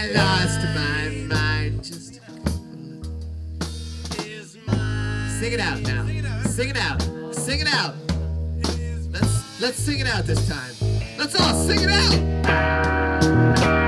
I lost my mind. Just sing it out now. Sing it out. Sing it out. Let's sing it out this time. Let's all sing it out.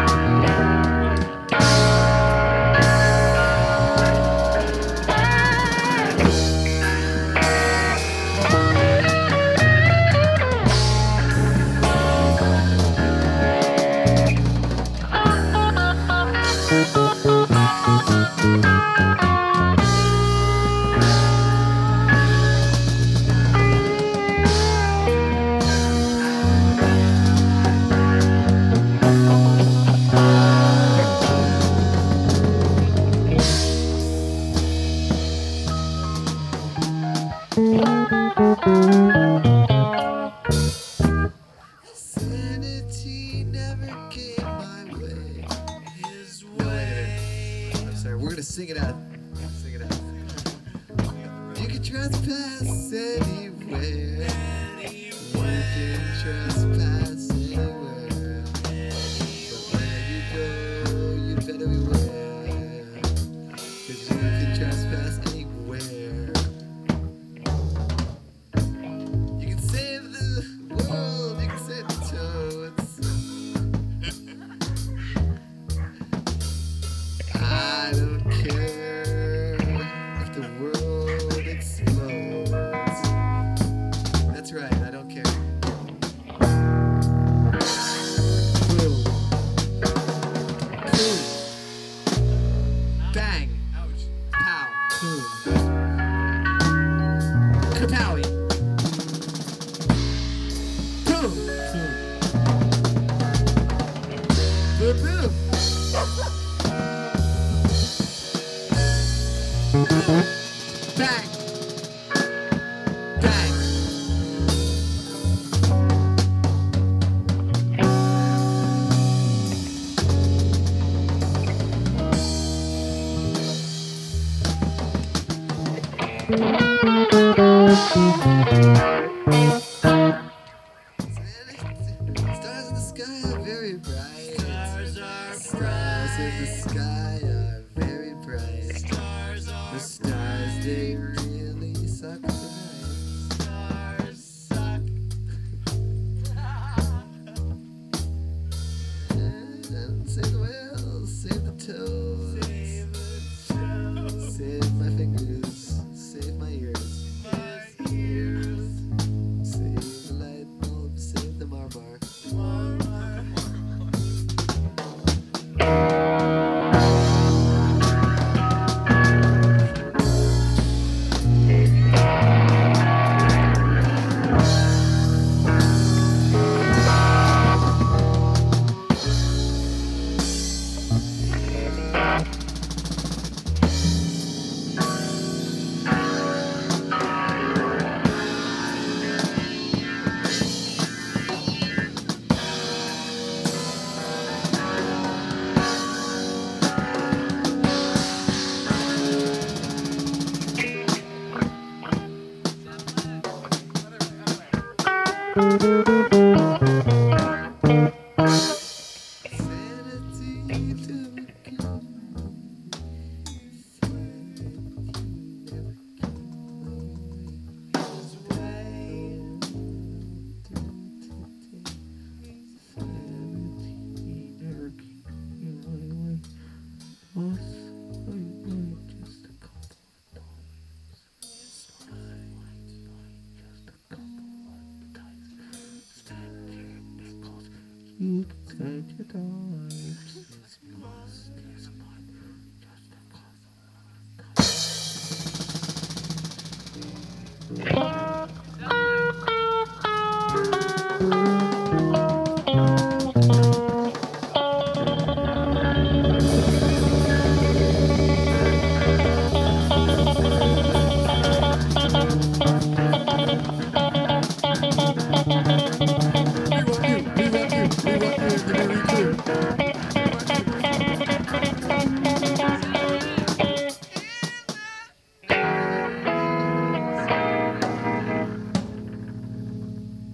Sanity never came my way. His way. I'm sorry, we're gonna sing it out. Sing it out. You can trespass anywhere. You can trespass anywhere. But when you go, you'd better beware. 'Cause you can trespass anywhere. You can save the world, you can save the toads. I don't care if the world explodes. That's right, I don't care. Boom. Boom. Bang. Pow. Boom. Kapowie. Boom. Boom. Boom. Bang. Bang. Stars in the sky are very bright. Stars in the sky are very bright. The stars, they really suck tonight. And save the whales, save the toads. Save my fingers, save my ears. Save the light bulb, save the Marbar.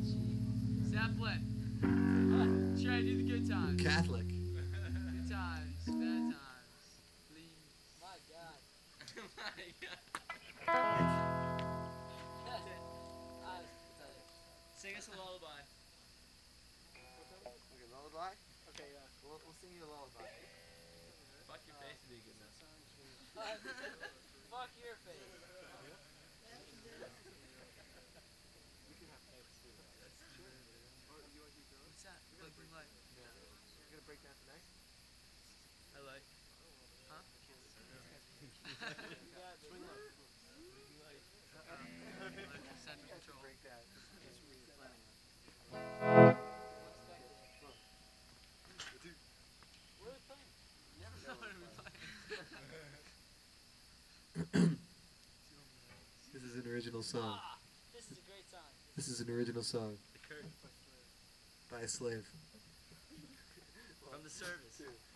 Zeppelin. Try to do the good times. Catholic. Good times. We'll sing you a lullaby. Fuck your face would be good enough. Fuck your face. We can have eggs too. That's true. Or you want to keep going? What's that? Blinking light. Yeah. You're gonna break down tonight? I like. Huh? Yeah, Swing low. Blinking light. Electric Center control. break that. That's what you're planning on. What are we playing? You never know What what are we we're playing? This is an original song. Ah, this is a great song. This is an original song The curtain. by a slave. From the service.